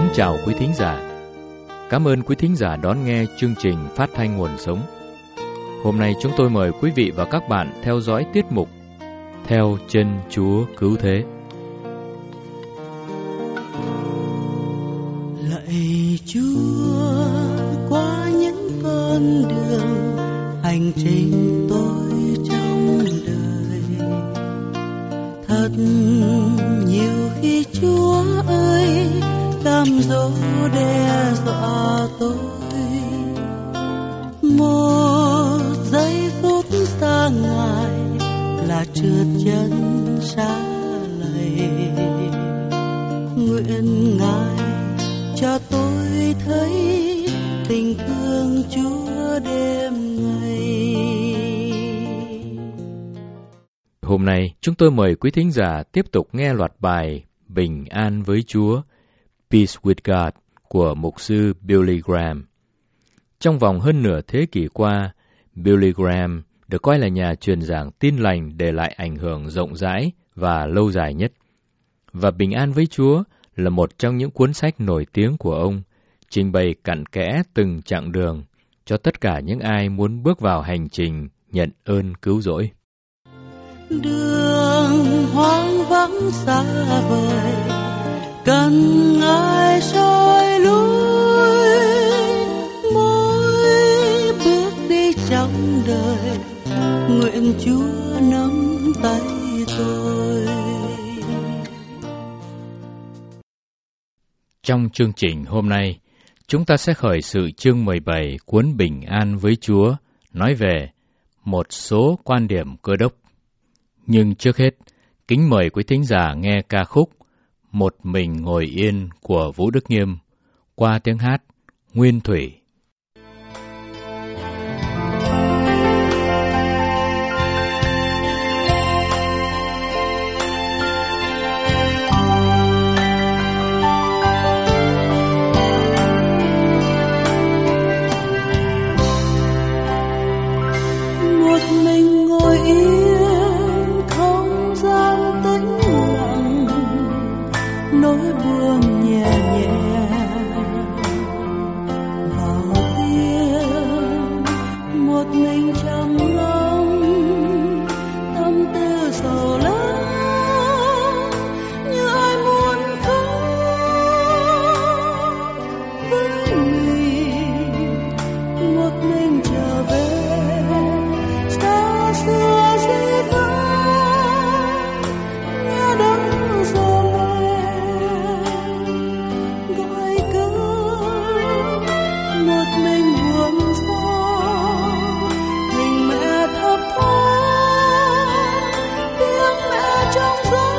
Kính chào quý thính giả. Cảm ơn quý thính giả đón nghe chương trình Phát thanh Nguồn Sống. Hôm nay chúng tôi mời quý vị và các bạn theo dõi tiết mục Theo Chân Chúa Cứu Thế. Lạy Chúa, qua những con đường hành trình tôi trong đời, thật nhiều khi Chúa ơi cám dỗ đe dọa tôi. Một giây phút xa Ngài là trượt chân xa lầy. Nguyện Ngài cho tôi thấy tình thương Chúa đêm ngày. Hôm nay chúng tôi mời quý thính giả tiếp tục nghe loạt bài Bình An với Chúa, Peace with God của mục sư Billy Graham. Trong vòng hơn nửa thế kỷ qua, Billy Graham được coi là nhà truyền giảng tin lành để lại ảnh hưởng rộng rãi và lâu dài nhất. Và Bình An với Chúa là một trong những cuốn sách nổi tiếng của ông, trình bày cặn kẽ từng chặng đường cho tất cả những ai muốn bước vào hành trình nhận ơn cứu rỗi. Đường hoang vắng xa vời, cần Ngài soi lối. Mỗi bước đi trong đời, nguyện Chúa nắm tay tôi. Trong chương trình hôm nay, chúng ta sẽ khởi sự chương 17 cuốn Bình An với Chúa, nói về một số quan điểm Cơ Đốc. Nhưng trước hết, kính mời quý thính giả nghe ca khúc Một Mình Ngồi Yên của Vũ Đức Nghiêm qua tiếng hát Nguyên Thủy. Một mình ngồi yên, không gian tĩnh lặng, nỗi buồn nhẹ nhẹ vào tim. Một mình trầm ngâm, tâm tư sầu lắng, như ai muốn khóc với mình. Một mình trở về xa xưa dĩ vãng, nghe đấng gieo lên gọi cứu. Một mình buồn xa, hình mẹ thấp thoáng, tiếng mẹ trong gió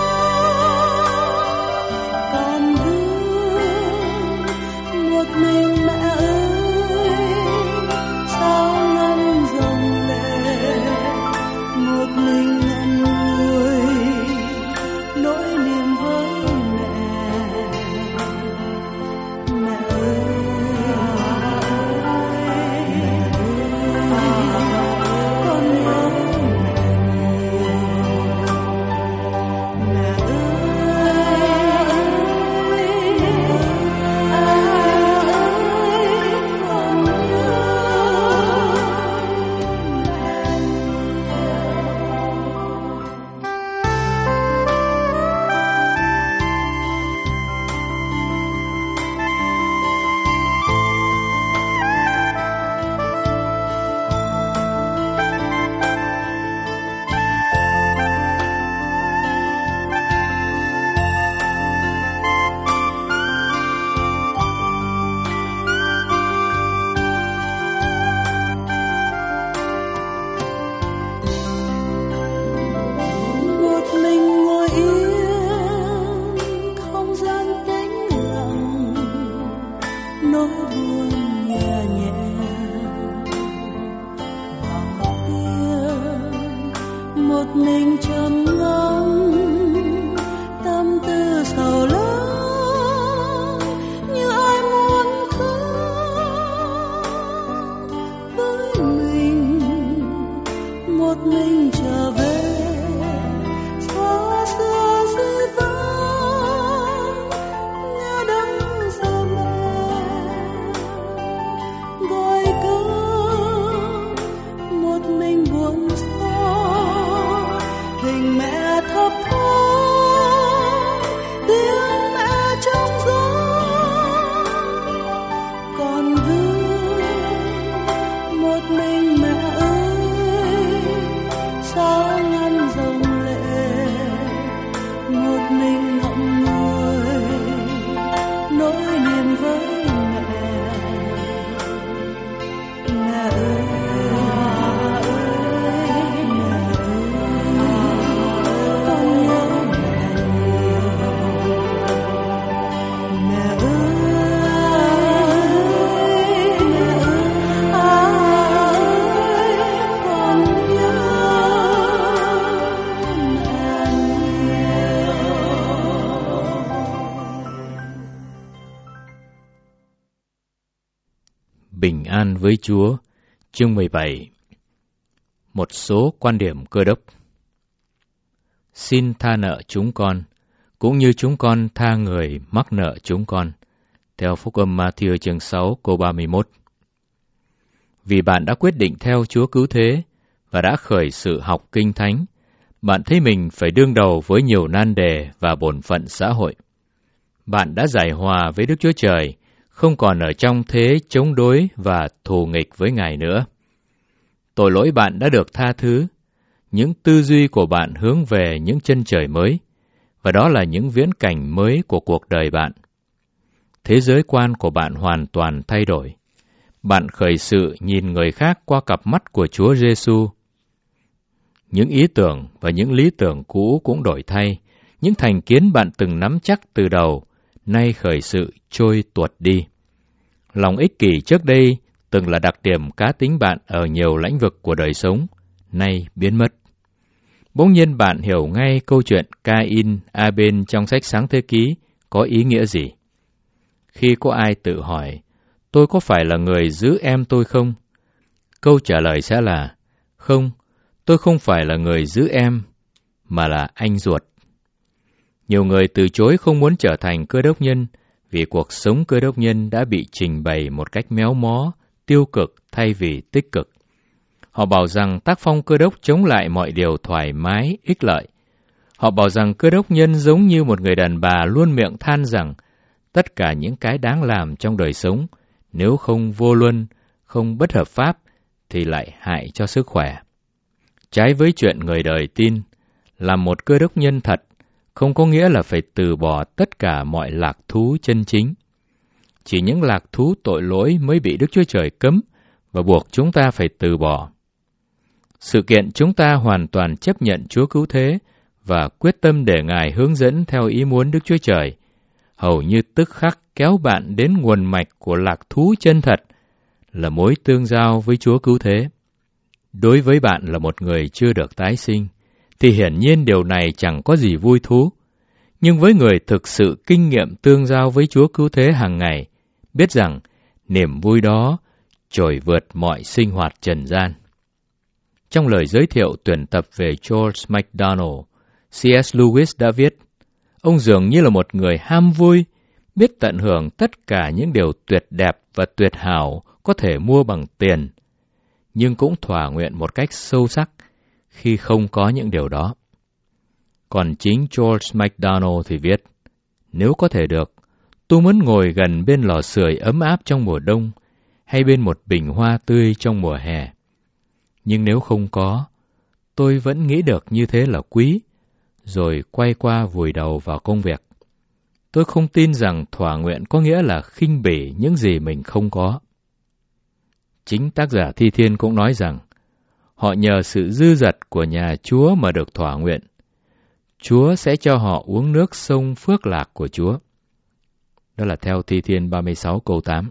còn thương. Một mình mẹ ơi, sao ngăn dòng lệ. Một mình ngậm ngùi nỗi niềm với mẹ. Mẹ ơi, con nhớ mẹ. Mẹ ơi, con nhớ. Một mình ngồi yên, không gian tĩnh lặng, nỗi buồn nhẹ nhẹ vào tim. Một mình trầm ngâm, tâm tư sầu lắng, như ai muốn khóc với mình. Một mình trở về xa xưa dĩ vãng, nghe đấng mình buồn xót, hình mẹ thấp thoáng, tiếng mẹ trong gió còn vương. Một mình mẹ ơi, sao ngăn dòng lệ, một mình ngậm ngùi nỗi niềm với mẹ. Mẹ ơi, Bình an với Chúa, chương 17. Một số quan điểm Cơ đốc. Xin tha nợ chúng con, cũng như chúng con tha người mắc nợ chúng con. Theo Phúc âm Ma-thi-ơ chương 6 câu 31. Vì bạn đã quyết định theo Chúa Cứu Thế và đã khởi sự học Kinh Thánh, bạn thấy mình phải đương đầu với nhiều nan đề và bổn phận xã hội. Bạn đã giải hòa với Đức Chúa Trời, không còn ở trong thế chống đối và thù nghịch với Ngài nữa. Tội lỗi bạn đã được tha thứ, những tư duy của bạn hướng về những chân trời mới, và đó là những viễn cảnh mới của cuộc đời bạn. Thế giới quan của bạn hoàn toàn thay đổi. Bạn khởi sự nhìn người khác qua cặp mắt của Chúa Giêsu. Những ý tưởng và những lý tưởng cũ cũng đổi thay, những thành kiến bạn từng nắm chắc từ đầu, nay khởi sự trôi tuột đi. Lòng ích kỷ trước đây từng là đặc điểm cá tính bạn ở nhiều lĩnh vực của đời sống, nay biến mất. Bỗng nhiên bạn hiểu ngay câu chuyện Cain Abel trong sách Sáng Thế Ký có ý nghĩa gì. Khi có ai tự hỏi, tôi có phải là người giữ em tôi không? Câu trả lời sẽ là, không, tôi không phải là người giữ em, mà là anh ruột. Nhiều người từ chối không muốn trở thành cơ đốc nhân vì cuộc sống cơ đốc nhân đã bị trình bày một cách méo mó, tiêu cực thay vì tích cực. Họ bảo rằng tác phong cơ đốc chống lại mọi điều thoải mái, ích lợi. Họ bảo rằng cơ đốc nhân giống như một người đàn bà luôn miệng than rằng tất cả những cái đáng làm trong đời sống, nếu không vô luân, không bất hợp pháp, thì lại hại cho sức khỏe. Trái với chuyện người đời tin, làm một cơ đốc nhân thật không có nghĩa là phải từ bỏ tất cả mọi lạc thú chân chính. Chỉ những lạc thú tội lỗi mới bị Đức Chúa Trời cấm và buộc chúng ta phải từ bỏ. Sự kiện chúng ta hoàn toàn chấp nhận Chúa Cứu Thế và quyết tâm để Ngài hướng dẫn theo ý muốn Đức Chúa Trời, hầu như tức khắc kéo bạn đến nguồn mạch của lạc thú chân thật, là mối tương giao với Chúa Cứu Thế. Đối với bạn là một người chưa được tái sinh, thì hiển nhiên điều này chẳng có gì vui thú. Nhưng với người thực sự kinh nghiệm tương giao với Chúa Cứu Thế hàng ngày, biết rằng niềm vui đó trội vượt mọi sinh hoạt trần gian. Trong lời giới thiệu tuyển tập về George MacDonald, C.S. Lewis đã viết, ông dường như là một người ham vui, biết tận hưởng tất cả những điều tuyệt đẹp và tuyệt hảo có thể mua bằng tiền, nhưng cũng thỏa nguyện một cách sâu sắc khi không có những điều đó. Còn chính George MacDonald thì viết, nếu có thể được, tôi muốn ngồi gần bên lò sưởi ấm áp trong mùa đông, hay bên một bình hoa tươi trong mùa hè. Nhưng nếu không có, tôi vẫn nghĩ được như thế là quý, rồi quay qua vùi đầu vào công việc. Tôi không tin rằng thỏa nguyện có nghĩa là khinh bỉ những gì mình không có. Chính tác giả Thi Thiên cũng nói rằng, họ nhờ sự dư dật của nhà Chúa mà được thỏa nguyện. Chúa sẽ cho họ uống nước sông phước lạc của Chúa. Đó là theo Thi Thiên 36 câu 8.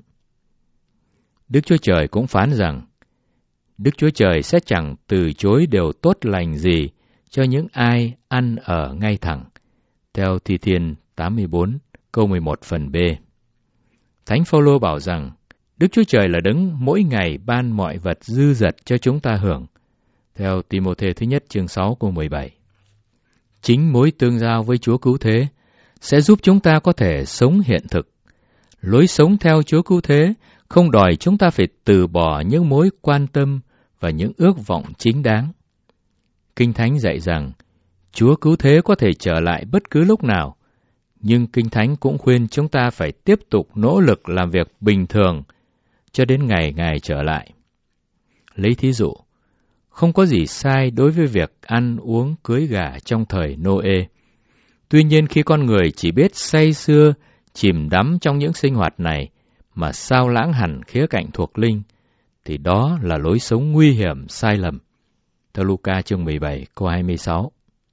Đức Chúa Trời cũng phán rằng, Đức Chúa Trời sẽ chẳng từ chối điều tốt lành gì cho những ai ăn ở ngay thẳng. Theo Thi Thiên 84 câu 11 phần B. Thánh Phaolô bảo rằng, Đức Chúa Trời là đấng mỗi ngày ban mọi vật dư dật cho chúng ta hưởng. Theo Ti-mô-thê thứ nhất chương 6 câu 17. Chính mối tương giao với Chúa Cứu Thế sẽ giúp chúng ta có thể sống hiện thực. Lối sống theo Chúa Cứu Thế không đòi chúng ta phải từ bỏ những mối quan tâm và những ước vọng chính đáng. Kinh Thánh dạy rằng Chúa Cứu Thế có thể trở lại bất cứ lúc nào, nhưng Kinh Thánh cũng khuyên chúng ta phải tiếp tục nỗ lực làm việc bình thường cho đến ngày Ngài trở lại. Lấy thí dụ, không có gì sai đối với việc ăn uống cưới gả trong thời Nô-ê. Tuy nhiên khi con người chỉ biết say sưa, chìm đắm trong những sinh hoạt này mà sao lãng hẳn khía cạnh thuộc linh, thì đó là lối sống nguy hiểm, sai lầm. Theo Luca chương 17 câu 26.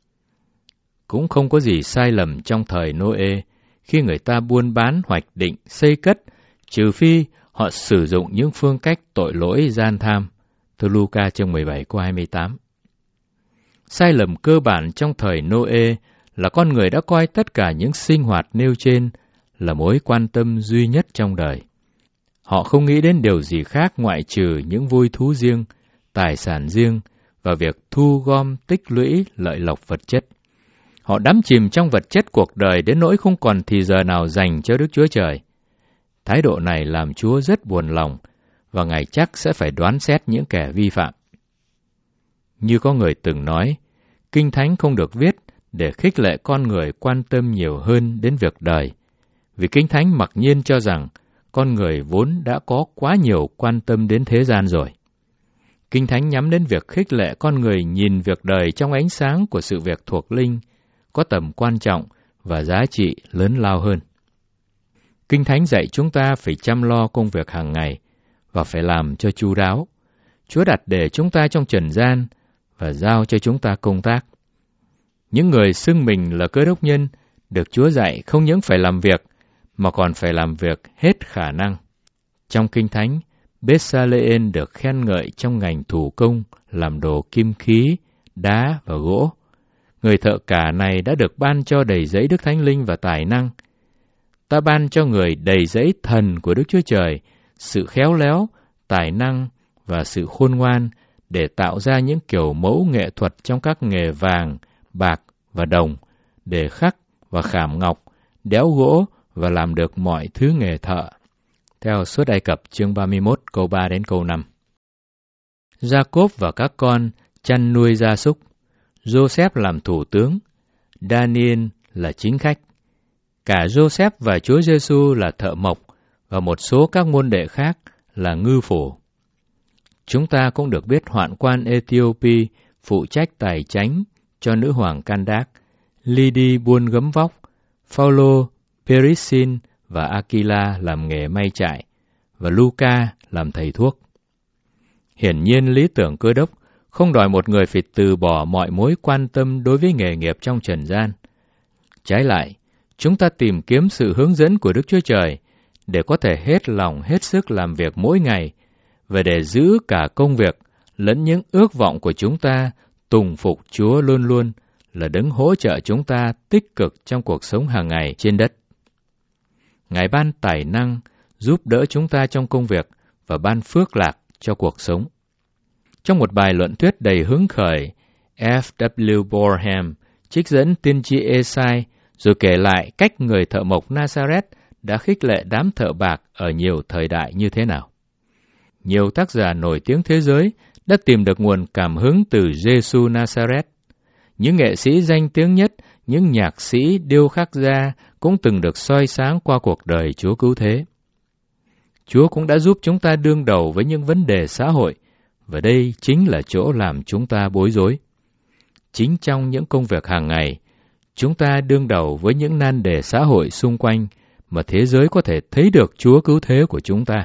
Cũng không có gì sai lầm trong thời Nô-ê khi người ta buôn bán hoạch định xây cất, trừ phi họ sử dụng những phương cách tội lỗi gian tham. Theo Luca chương 17 câu 28. Sai lầm cơ bản trong thời Nô-ê là con người đã coi tất cả những sinh hoạt nêu trên là mối quan tâm duy nhất trong đời. Họ không nghĩ đến điều gì khác ngoại trừ những vui thú riêng, tài sản riêng và việc thu gom tích lũy lợi lộc vật chất. Họ đắm chìm trong vật chất cuộc đời đến nỗi không còn thì giờ nào dành cho Đức Chúa Trời. Thái độ này làm Chúa rất buồn lòng và Ngài chắc sẽ phải đoán xét những kẻ vi phạm. Như có người từng nói, Kinh Thánh không được viết để khích lệ con người quan tâm nhiều hơn đến việc đời, vì Kinh Thánh mặc nhiên cho rằng con người vốn đã có quá nhiều quan tâm đến thế gian rồi. Kinh Thánh nhắm đến việc khích lệ con người nhìn việc đời trong ánh sáng của sự việc thuộc linh, có tầm quan trọng và giá trị lớn lao hơn. Kinh Thánh dạy chúng ta phải chăm lo công việc hàng ngày và phải làm cho chu đáo. Chúa đặt để chúng ta trong trần gian và giao cho chúng ta công tác. Những người xưng mình là Cơ Đốc nhân được Chúa dạy không những phải làm việc mà còn phải làm việc hết khả năng. Trong Kinh Thánh, Bê-sa-lê-ên được khen ngợi trong ngành thủ công làm đồ kim khí, đá và gỗ. Người thợ cả này đã được ban cho đầy dẫy Đức Thánh Linh và tài năng. Ta ban cho người đầy dẫy thần của Đức Chúa Trời, sự khéo léo, tài năng và sự khôn ngoan để tạo ra những kiểu mẫu nghệ thuật trong các nghề vàng, bạc và đồng, để khắc và khảm ngọc, đẽo gỗ và làm được mọi thứ nghề thợ. Theo Xuất Ai Cập chương 31 câu 3 đến câu 5. Gia-cốp và các con chăn nuôi gia súc. Joseph làm thủ tướng, Daniel là chính khách. Cả Joseph và Chúa Giêsu là thợ mộc và một số các môn đệ khác là ngư phủ. Chúng ta cũng được biết hoạn quan Ethiopia phụ trách tài chánh cho nữ hoàng Candac, Lydi buôn gấm vóc, Phaolô, Perisin và Aquila làm nghề may trại, và Luca làm thầy thuốc. Hiển nhiên lý tưởng Cơ Đốc không đòi một người phải từ bỏ mọi mối quan tâm đối với nghề nghiệp trong trần gian. Trái lại, chúng ta tìm kiếm sự hướng dẫn của Đức Chúa Trời để có thể hết lòng hết sức làm việc mỗi ngày và để giữ cả công việc lẫn những ước vọng của chúng ta tùng phục Chúa luôn luôn là đấng hỗ trợ chúng ta tích cực trong cuộc sống hàng ngày trên đất. Ngài ban tài năng giúp đỡ chúng ta trong công việc và ban phước lạc cho cuộc sống. Trong một bài luận thuyết đầy hứng khởi, F.W. Boreham trích dẫn tiên tri Ê-sai rồi kể lại cách người thợ mộc Nazareth đã khích lệ đám thợ bạc ở nhiều thời đại như thế nào. Nhiều tác giả nổi tiếng thế giới đã tìm được nguồn cảm hứng từ Giê-xu Nazareth. Những nghệ sĩ danh tiếng nhất, những nhạc sĩ, điêu khắc gia cũng từng được soi sáng qua cuộc đời Chúa Cứu Thế. Chúa cũng đã giúp chúng ta đương đầu với những vấn đề xã hội, và đây chính là chỗ làm chúng ta bối rối. Chính trong những công việc hàng ngày, chúng ta đương đầu với những nan đề xã hội xung quanh mà thế giới có thể thấy được Chúa Cứu Thế của chúng ta.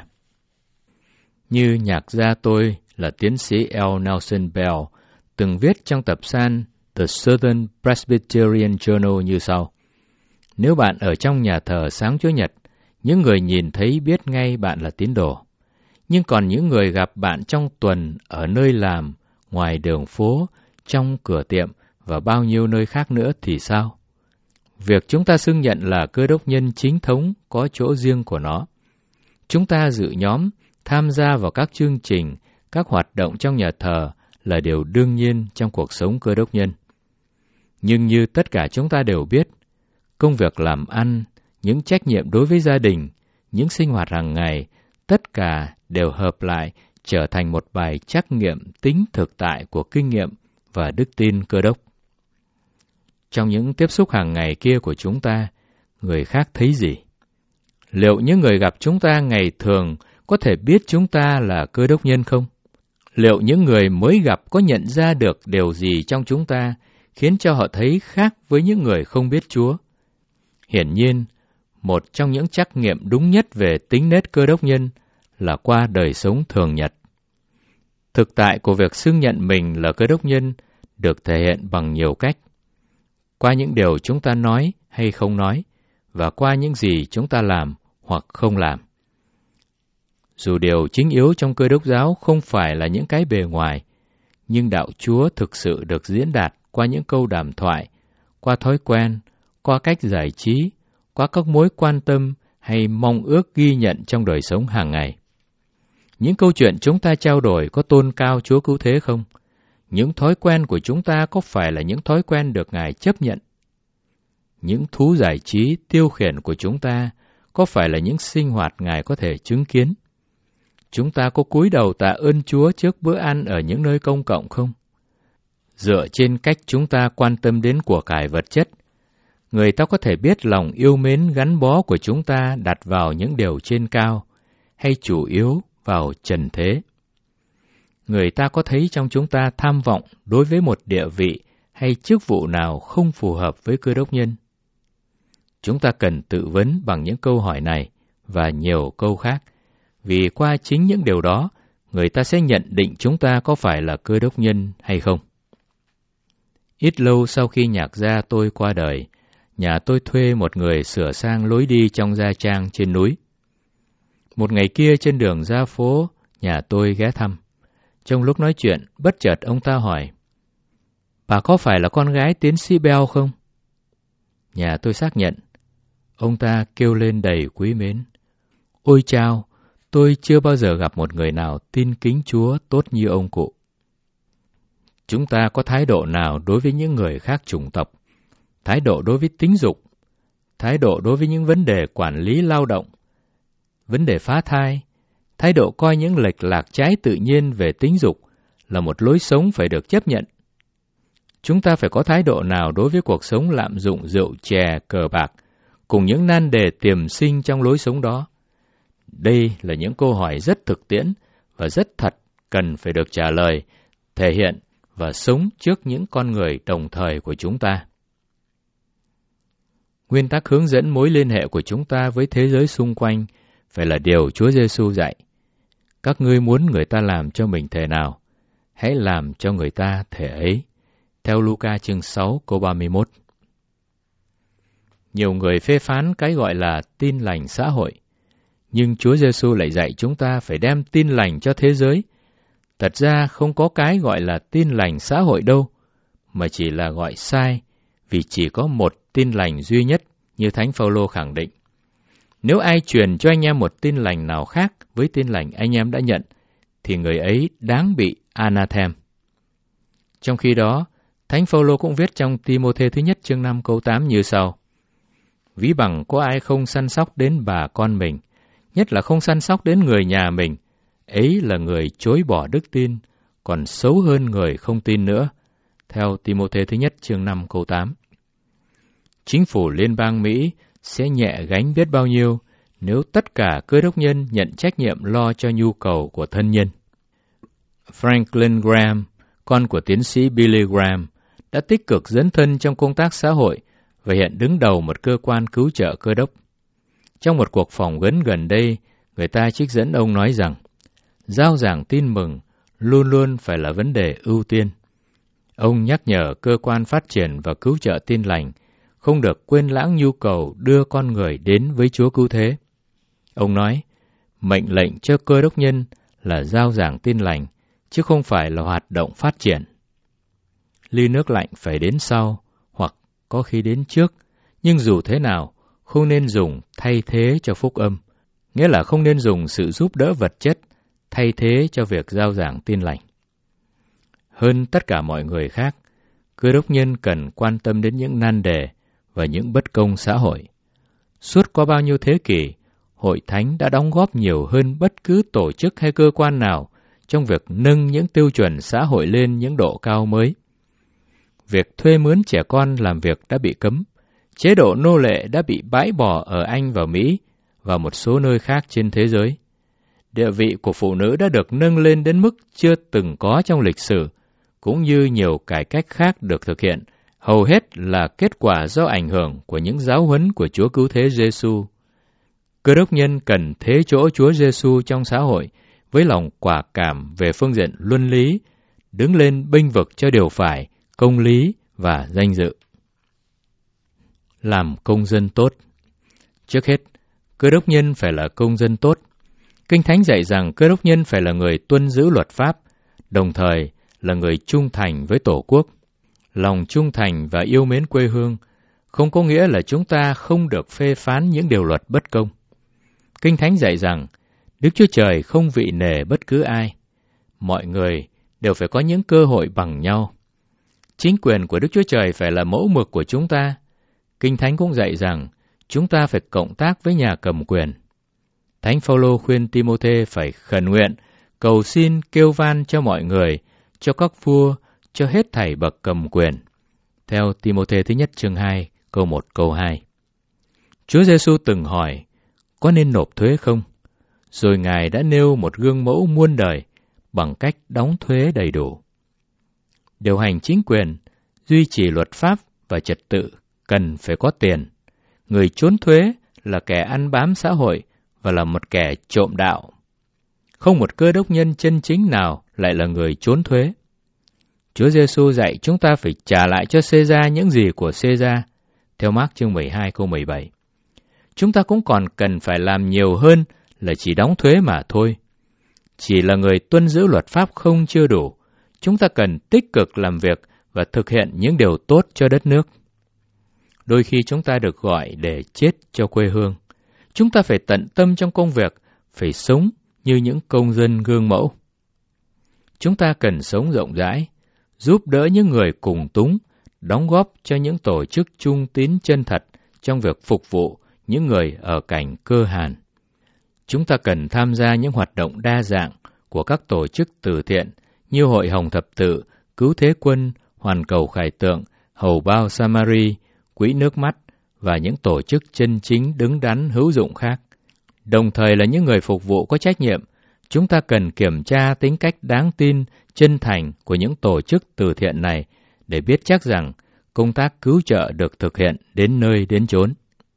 Như nhạc gia tôi là tiến sĩ L. Nelson Bell từng viết trong tập san The Southern Presbyterian Journal như sau. Nếu bạn ở trong nhà thờ sáng Chúa Nhật, những người nhìn thấy biết ngay bạn là tín đồ. Nhưng còn những người gặp bạn trong tuần ở nơi làm, ngoài đường phố, trong cửa tiệm và bao nhiêu nơi khác nữa thì sao? Việc chúng ta xưng nhận là Cơ Đốc nhân chính thống có chỗ riêng của nó. Chúng ta dự nhóm, tham gia vào các chương trình, các hoạt động trong nhà thờ là điều đương nhiên trong cuộc sống Cơ Đốc nhân. Nhưng như tất cả chúng ta đều biết, công việc làm ăn, những trách nhiệm đối với gia đình, những sinh hoạt hàng ngày, tất cả đều hợp lại trở thành một bài trắc nghiệm tính thực tại của kinh nghiệm và đức tin Cơ đốc. Trong những tiếp xúc hàng ngày kia của chúng ta, người khác thấy gì? Liệu những người gặp chúng ta ngày thường có thể biết chúng ta là Cơ đốc nhân không? Liệu những người mới gặp có nhận ra được điều gì trong chúng ta khiến cho họ thấy khác với những người không biết Chúa? Hiển nhiên, một trong những trắc nghiệm đúng nhất về tính nết Cơ đốc nhân là qua đời sống thường nhật. Thực tại của việc xưng nhận mình là Cơ đốc nhân được thể hiện bằng nhiều cách. Qua những điều chúng ta nói hay không nói, và qua những gì chúng ta làm hoặc không làm. Dù điều chính yếu trong Cơ đốc giáo không phải là những cái bề ngoài, nhưng đạo Chúa thực sự được diễn đạt qua những câu đàm thoại, qua thói quen, qua cách giải trí, qua các mối quan tâm hay mong ước ghi nhận trong đời sống hàng ngày. Những câu chuyện chúng ta trao đổi có tôn cao Chúa Cứu Thế không? Những thói quen của chúng ta có phải là những thói quen được Ngài chấp nhận? Những thú giải trí, tiêu khiển của chúng ta có phải là những sinh hoạt Ngài có thể chứng kiến? Chúng ta có cúi đầu tạ ơn Chúa trước bữa ăn ở những nơi công cộng không? Dựa trên cách chúng ta quan tâm đến của cải vật chất, người ta có thể biết lòng yêu mến gắn bó của chúng ta đặt vào những điều trên cao, hay chủ yếu vào trần thế. Người ta có thấy trong chúng ta tham vọng đối với một địa vị hay chức vụ nào không phù hợp với Cơ đốc nhân? Chúng ta cần tự vấn bằng những câu hỏi này và nhiều câu khác, vì qua chính những điều đó, người ta sẽ nhận định chúng ta có phải là Cơ đốc nhân hay không. Ít lâu sau khi nhạc gia tôi qua đời, nhà tôi thuê một người sửa sang lối đi trong gia trang trên núi. Một ngày kia trên đường ra phố, nhà tôi ghé thăm. Trong lúc nói chuyện, bất chợt ông ta hỏi, "Bà có phải là con gái tiến sĩ Bell không?" Nhà tôi xác nhận. Ông ta kêu lên đầy quý mến, "Ôi chao, tôi chưa bao giờ gặp một người nào tin kính Chúa tốt như ông cụ." Chúng ta có thái độ nào đối với những người khác chủng tộc? Thái độ đối với tính dục? Thái độ đối với những vấn đề quản lý lao động? Vấn đề phá thai? Thái độ coi những lệch lạc trái tự nhiên về tính dục là một lối sống phải được chấp nhận? Chúng ta phải có thái độ nào đối với cuộc sống lạm dụng rượu chè, cờ bạc, cùng những nan đề tiềm sinh trong lối sống đó? Đây là những câu hỏi rất thực tiễn và rất thật cần phải được trả lời, thể hiện và sống trước những con người đồng thời của chúng ta. Nguyên tắc hướng dẫn mối liên hệ của chúng ta với thế giới xung quanh phải là điều Chúa Giêsu dạy. Các ngươi muốn người ta làm cho mình thể nào, hãy làm cho người ta thể ấy. Theo Luca chương 6 câu 31. Nhiều người phê phán cái gọi là tin lành xã hội, nhưng Chúa Giêsu lại dạy chúng ta phải đem tin lành cho thế giới. Thật ra không có cái gọi là tin lành xã hội đâu, mà chỉ là gọi sai, vì chỉ có một tin lành duy nhất như Thánh Phaolô khẳng định. Nếu ai truyền cho anh em một tin lành nào khác với tin lành anh em đã nhận, thì người ấy đáng bị anathem. Trong khi đó, Thánh Phaolô cũng viết trong Ti-mô-thê thứ nhất chương 5 câu 8 như sau: Ví bằng có ai không săn sóc đến bà con mình, nhất là không săn sóc đến người nhà mình, ấy là người chối bỏ đức tin, còn xấu hơn người không tin nữa. Theo Ti-mô-thê thứ nhất chương 5 câu 8. Chính phủ Liên bang Mỹ sẽ nhẹ gánh biết bao nhiêu nếu tất cả cơ đốc nhân nhận trách nhiệm lo cho nhu cầu của thân nhân. Franklin Graham, con của tiến sĩ Billy Graham, đã tích cực dấn thân trong công tác xã hội và hiện đứng đầu một cơ quan cứu trợ cơ đốc. Trong một cuộc phỏng vấn gần đây, người ta trích dẫn ông nói rằng, rao giảng tin mừng luôn luôn phải là vấn đề ưu tiên. Ông nhắc nhở cơ quan phát triển và cứu trợ tin lành không được quên lãng nhu cầu đưa con người đến với Chúa Cứu Thế. Ông nói, mệnh lệnh cho cơ đốc nhân là rao giảng tin lành, chứ không phải là hoạt động phát triển. Ly nước lạnh phải đến sau, hoặc có khi đến trước, nhưng dù thế nào, không nên dùng thay thế cho phúc âm, nghĩa là không nên dùng sự giúp đỡ vật chất thay thế cho việc rao giảng tin lành. Hơn tất cả mọi người khác, cơ đốc nhân cần quan tâm đến những nan đề và những bất công xã hội. Suốt qua bao nhiêu thế kỷ, Hội Thánh đã đóng góp nhiều hơn bất cứ tổ chức hay cơ quan nào trong việc nâng những tiêu chuẩn xã hội lên những độ cao mới. Việc thuê mướn trẻ con làm việc đã bị cấm, chế độ nô lệ đã bị bãi bỏ ở Anh và Mỹ và một số nơi khác trên thế giới. Địa vị của phụ nữ đã được nâng lên đến mức chưa từng có trong lịch sử, cũng như nhiều cải cách khác được thực hiện, hầu hết là kết quả do ảnh hưởng của những giáo huấn của Chúa Cứu Thế Giêsu. Cơ đốc nhân cần thế chỗ Chúa Giêsu trong xã hội với lòng quả cảm về phương diện luân lý, đứng lên bênh vực cho điều phải, công lý và danh dự. Làm công dân tốt. Trước hết, cơ đốc nhân phải là công dân tốt. Kinh Thánh dạy rằng cơ đốc nhân phải là người tuân giữ luật pháp, đồng thời là người trung thành với Tổ quốc. Lòng trung thành và yêu mến quê hương không có nghĩa là chúng ta không được phê phán những điều luật bất công. Kinh Thánh dạy rằng Đức Chúa Trời không vị nể bất cứ ai. Mọi người đều phải có những cơ hội bằng nhau. Chính quyền của Đức Chúa Trời phải là mẫu mực của chúng ta. Kinh Thánh cũng dạy rằng chúng ta phải cộng tác với nhà cầm quyền. Thánh Phaolô khuyên Ti-mô-thê phải khẩn nguyện, cầu xin, kêu van cho mọi người, cho các vua, cho hết thảy bậc cầm quyền. Theo Ti-mô-thê thứ nhất chương 2, câu 1, câu 2. Chúa Giêsu từng hỏi, có nên nộp thuế không? Rồi Ngài đã nêu một gương mẫu muôn đời bằng cách đóng thuế đầy đủ. Điều hành chính quyền, duy trì luật pháp và trật tự cần phải có tiền. Người trốn thuế là kẻ ăn bám xã hội và là một kẻ trộm đạo. Không một cơ đốc nhân chân chính nào lại là người trốn thuế. Chúa Giêsu dạy chúng ta phải trả lại cho Xê-ra những gì của Xê-ra, theo Mác chương 12 câu 17. Chúng ta cũng còn cần phải làm nhiều hơn là chỉ đóng thuế mà thôi. Chỉ là người tuân giữ luật pháp không chưa đủ. Chúng ta cần tích cực làm việc và thực hiện những điều tốt cho đất nước. Đôi khi chúng ta được gọi để chết cho quê hương. Chúng ta phải tận tâm trong công việc, phải sống như những công dân gương mẫu. Chúng ta cần sống rộng rãi, giúp đỡ những người cùng túng, đóng góp cho những tổ chức trung tín chân thật trong việc phục vụ những người ở cảnh cơ hàn. Chúng ta cần tham gia những hoạt động đa dạng của các tổ chức từ thiện như Hội Hồng Thập Tự, Cứu Thế Quân, Hoàn Cầu Khải Tượng, Hầu Bao Samari, Quỹ Nước Mắt và những tổ chức chân chính đứng đắn hữu dụng khác. Đồng thời là những người phục vụ có trách nhiệm, chúng ta cần kiểm tra tính cách đáng tin, chân thành của những tổ chức từ thiện này để biết chắc rằng công tác cứu trợ được thực hiện đến nơi đến chốn.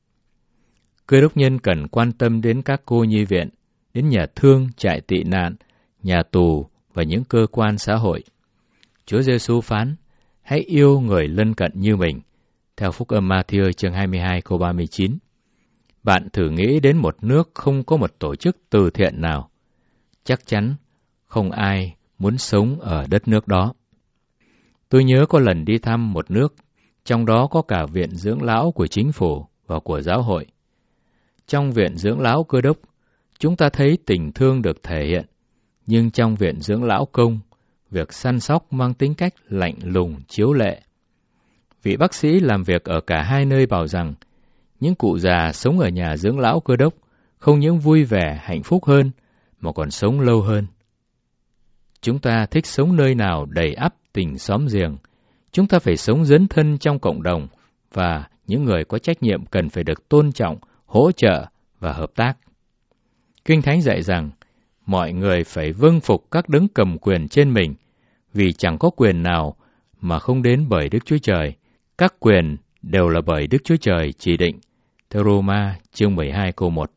Cơ đốc nhân cần quan tâm đến các cô nhi viện, đến nhà thương, trại tị nạn, nhà tù và những cơ quan xã hội. Chúa Giêsu phán, hãy yêu người lân cận như mình, theo Phúc âm Ma-thi-ơ chương 22 câu 39. Bạn thử nghĩ đến một nước không có một tổ chức từ thiện nào. Chắc chắn không ai muốn sống ở đất nước đó. Tôi nhớ có lần đi thăm một nước, trong đó có cả viện dưỡng lão của chính phủ và của giáo hội. Trong viện dưỡng lão Cơ đốc, chúng ta thấy tình thương được thể hiện, nhưng trong viện dưỡng lão Công, việc săn sóc mang tính cách lạnh lùng, chiếu lệ. Vị bác sĩ làm việc ở cả hai nơi bảo rằng, những cụ già sống ở nhà dưỡng lão Cơ đốc không những vui vẻ, hạnh phúc hơn, mà còn sống lâu hơn. Chúng ta thích sống nơi nào đầy ắp tình xóm giềng. Chúng ta phải sống dấn thân trong cộng đồng, và những người có trách nhiệm cần phải được tôn trọng, hỗ trợ và hợp tác. Kinh Thánh dạy rằng, mọi người phải vâng phục các đấng cầm quyền trên mình, vì chẳng có quyền nào mà không đến bởi Đức Chúa Trời. Các quyền đều là bởi Đức Chúa Trời chỉ định, theo Roma chương 12 câu 1.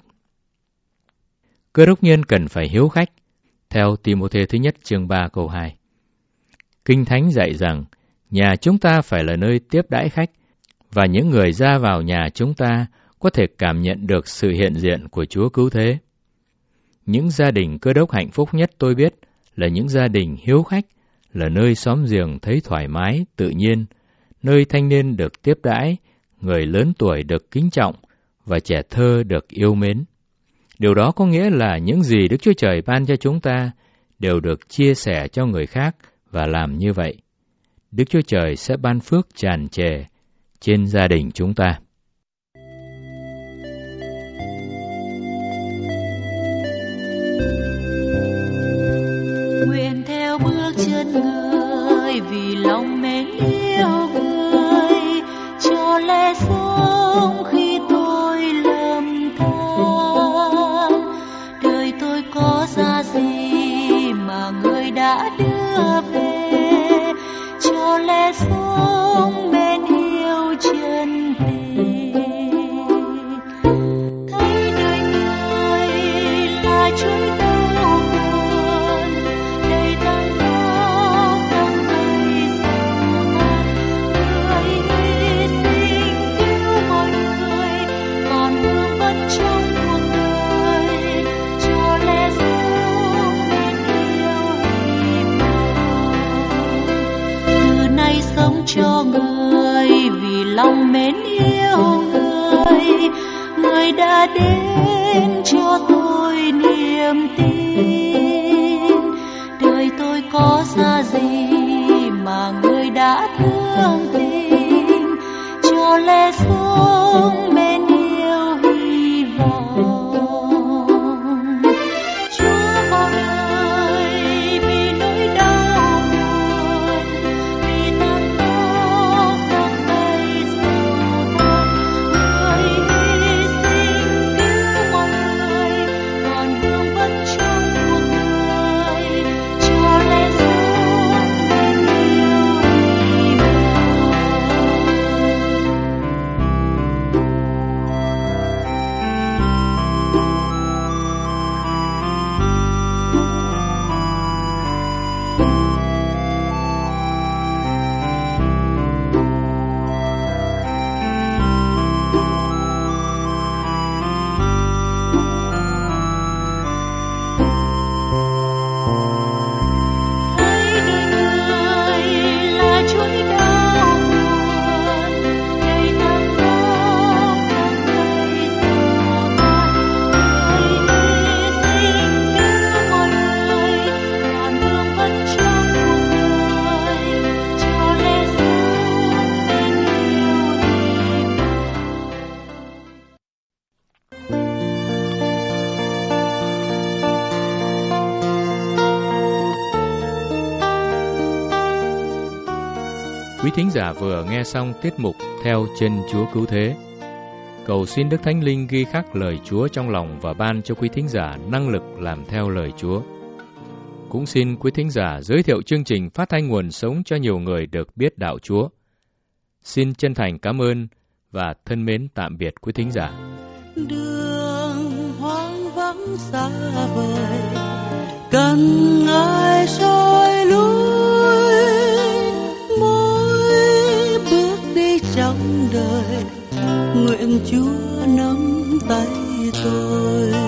Cơ đốc nhân cần phải hiếu khách, theo Ti-mô-thê thứ nhất chương 3 câu 2. Kinh Thánh dạy rằng, nhà chúng ta phải là nơi tiếp đãi khách, và những người ra vào nhà chúng ta có thể cảm nhận được sự hiện diện của Chúa Cứu Thế. Những gia đình Cơ đốc hạnh phúc nhất tôi biết là những gia đình hiếu khách, là nơi xóm giềng thấy thoải mái, tự nhiên, nơi thanh niên được tiếp đãi, người lớn tuổi được kính trọng và trẻ thơ được yêu mến. Điều đó có nghĩa là những gì Đức Chúa Trời ban cho chúng ta đều được chia sẻ cho người khác, và làm như vậy, Đức Chúa Trời sẽ ban phước tràn trề trên gia đình chúng ta. lòng mến yêu người, cho lẽ sống khi tôi lầm than. Đời tôi có ra gì mà người đã đưa về, cho lẽ sống mến yêu chân tình. Thấy đời người là chuỗi đau buồn, đầy tan khóc trong giây sầu mặt. Người hy sinh cứu mọi người, còn vương vấn trong cuộc đời, cho lẽ sống mến yêu hy vọng. Từ nay sống cho người, vì lòng mến yêu người, người đã đến cho tôi niềm tin. Đời tôi có ra gì mà người đã thương tình, cho lẽ sống mến yêu hy vọng. Chúa vào đời vì nỗi đau buồn, vì tan khóc trong giây sầu mặt. Người hy sinh cứu mọi người, còn vương vấn trong cuộc đời, cho lẽ sống mến yêu hy thấy đời người là chuỗi đau buồn, đầy tan khóc trong giây sầu mặt. Người hy sinh cứu mọi người, còn vương vấn trong cuộc đời, cho lẽ sống mến yêu hy Quý thính giả vừa nghe xong tiết mục Theo Chân Chúa Cứu Thế. Cầu xin Đức Thánh Linh ghi khắc lời Chúa trong lòng và ban cho quý thính giả năng lực làm theo lời Chúa. Cũng xin quý thính giả giới thiệu chương trình phát thanh nguồn sống cho nhiều người được biết đạo Chúa. Xin chân thành cảm ơn và thân mến tạm biệt quý thính giả. đường hoang vắng xa vời, cần ai soi lối. Mỗi bước đi trong đời, nguyện Chúa nắm tay tôi.